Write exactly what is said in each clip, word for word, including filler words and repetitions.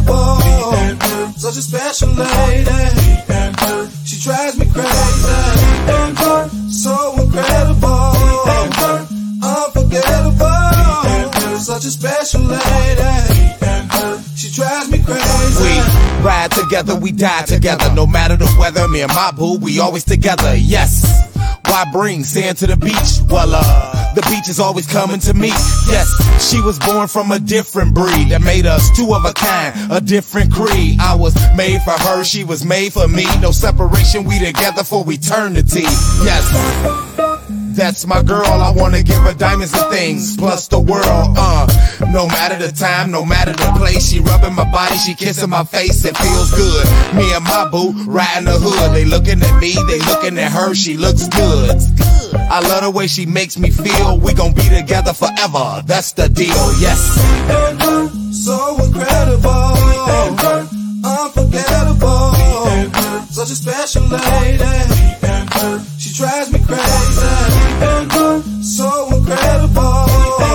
incredible, such a special lady. She drives me crazy, so incredible, unforgettable, such a special lady. She drives me crazy. We ride together, we die together. No matter the weather, me and my boo, we always together. Yes. Why bring sand to the beach? Well, uh, the beach is always coming to me. Yes, she was born from a different breed that made us two of a kind, a different creed. I was made for her, she was made for me. No separation, we together for eternity. Yes. That's my girl, I wanna give her diamonds and things, plus the world, uh no matter the time, no matter the place. She rubbing my body, she kissing my face, it feels good. Me and my boo, riding the hood. They looking at me, they looking at her, she looks good. I love the way she makes me feel. We gon' be together forever, that's the deal, yes. So incredible, unforgettable, such a special lady. She drives me crazy, so incredible,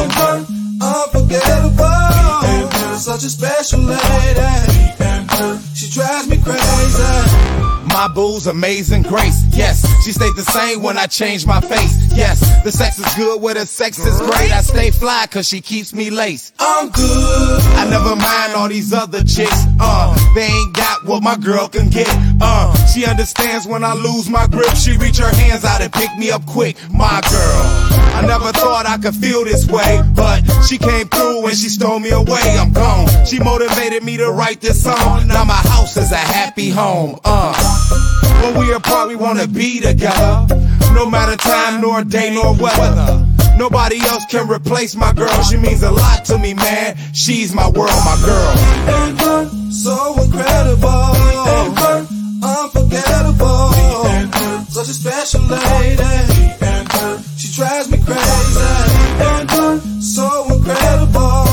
unforgettable, such a special lady. She drives me crazy. My boo's amazing grace, yes. She stayed the same when I changed my face, yes. The sex is good where the sex is great. I stay fly cause she keeps me laced. I'm good. I never mind all these other chicks, uh they ain't got what my girl can get, uh she understands when I lose my grip. She reach her hands out and pick me up quick, my girl. I never thought I could feel this way, but she came through and she stole me away. I'm gone. She motivated me to write this song. Now my house is a happy home, uh when we apart, we wanna be together. No matter time, nor day, nor weather. Nobody else can replace my girl. She means a lot to me, man. She's my world, my girl. So incredible, unforgettable, such a special lady. She drives me crazy. So incredible,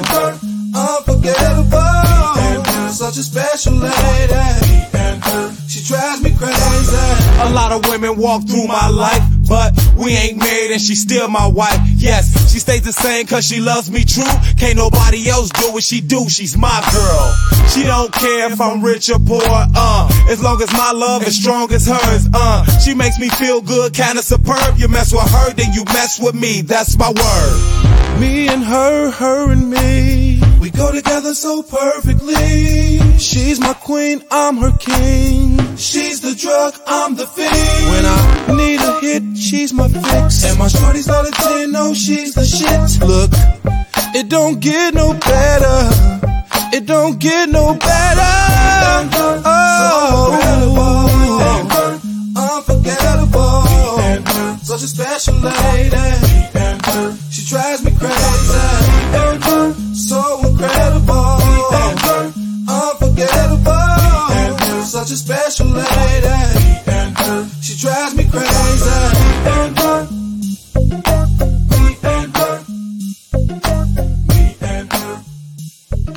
unforgettable, such a special lady. She drives me crazy. A lot of women walk through my life, but we ain't married and she's still my wife. Yes, she stays the same cause she loves me true. Can't nobody else do what she do, she's my girl. She don't care if I'm rich or poor, uh as long as my love is strong as hers, uh she makes me feel good, kinda superb. You mess with her, then you mess with me, that's my word. Me and her, her and me, we go together so perfectly. She's my queen, I'm her king. She's the drug, I'm the fiend. When I need a hit, she's my fix. And my shorty's not a ten, no, she's the shit. Look, it don't get no better. It don't get no better. Oh, unforgettable, such a special lady. She drives me crazy, so incredible, unforgettable, such a special lady. She drives me crazy. Me and her, me and her.